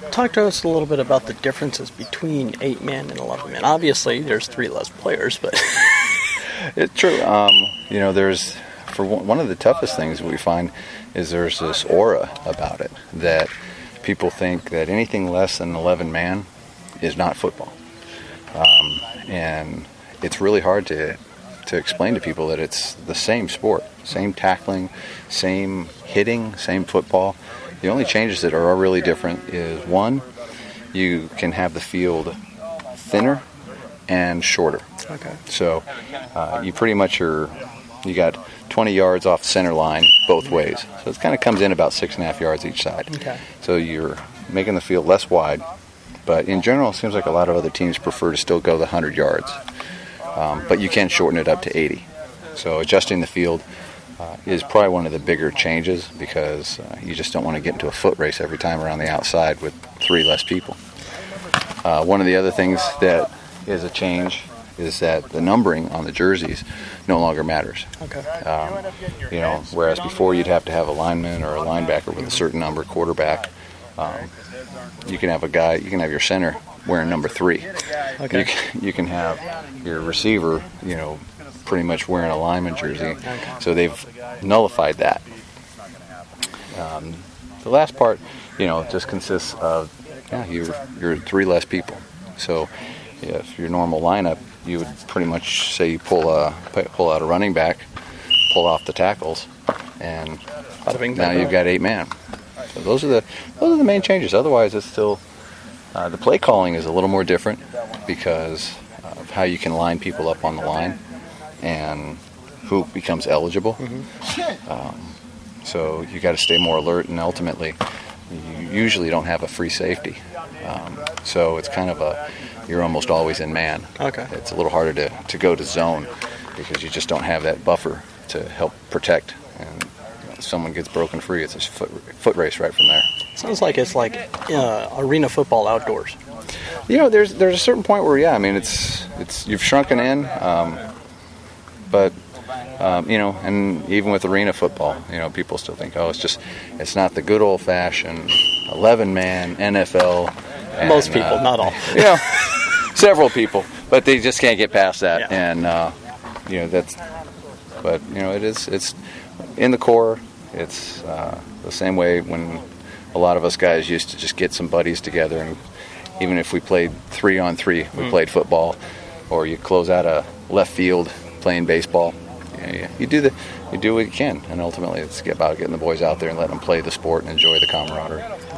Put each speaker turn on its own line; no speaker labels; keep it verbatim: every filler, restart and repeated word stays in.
talk to us a little bit about the differences between eight man and eleven man. Obviously, there's three less players, but
it's true. Um, you know, there's for one, one of the toughest things we find is there's this aura about it that people think that anything less than eleven man is not football, um, and it's really hard to to explain to people that it's the same sport, same tackling, same hitting, same football. The only changes that are really different is, one, you can have the field thinner and shorter.
Okay.
So uh, you pretty much are, you got twenty yards off the center line both ways. So it kind of comes in about six and a half yards each side.
Okay.
So you're making the field less wide. But in general, it seems like a lot of other teams prefer to still go the one hundred yards. Um, but you can shorten it up to eighty. So adjusting the field uh, is probably one of the bigger changes because uh, you just don't want to get into a foot race every time around the outside with three less people. Uh, one of the other things that is a change is that the numbering on the jerseys no longer matters.
Okay.
Um, you know, whereas before you'd have to have a lineman or a linebacker with a certain number, quarterback. Um, you can have a guy, you can have your center wearing number three.
Okay.
You can, you can have your receiver, you know, pretty much wearing a lineman jersey.
Okay.
So they've nullified that. Um, the last part, you know, just consists of yeah, you're, you're three less people. So if your normal lineup, you would pretty much say you pull a pull out a running back, pull off the tackles, and now you've got eight man. So those are the those are the main changes. Otherwise, it's still uh, the play calling is a little more different because of how you can line people up on the line and who becomes eligible. Mm-hmm. Um, so you got to stay more alert, and ultimately, you usually don't have a free safety. Um, so it's kind of a you're almost always in man.
Okay.
It's a little harder to, to go to zone because you just don't have that buffer to help protect. And if someone gets broken free, it's a foot, foot race right from there.
Sounds like it's like uh, arena football outdoors.
You know, there's there's a certain point where yeah, I mean it's it's you've shrunken in, um, but um, you know, and even with arena football, you know, people still think oh, it's just it's not the good old fashioned eleven man N F L. And,
most people,
uh,
not all.
You know, several people, but they just can't get past that,
yeah.
and uh, you know that's. But you know, it is it's in the core. It's uh, the same way when a lot of us guys used to just get some buddies together, and even if we played three on three, we mm. played football, or you close out a left field playing baseball. You, know, you do the you do what you can, and ultimately it's about getting the boys out there and letting them play the sport and enjoy the camaraderie.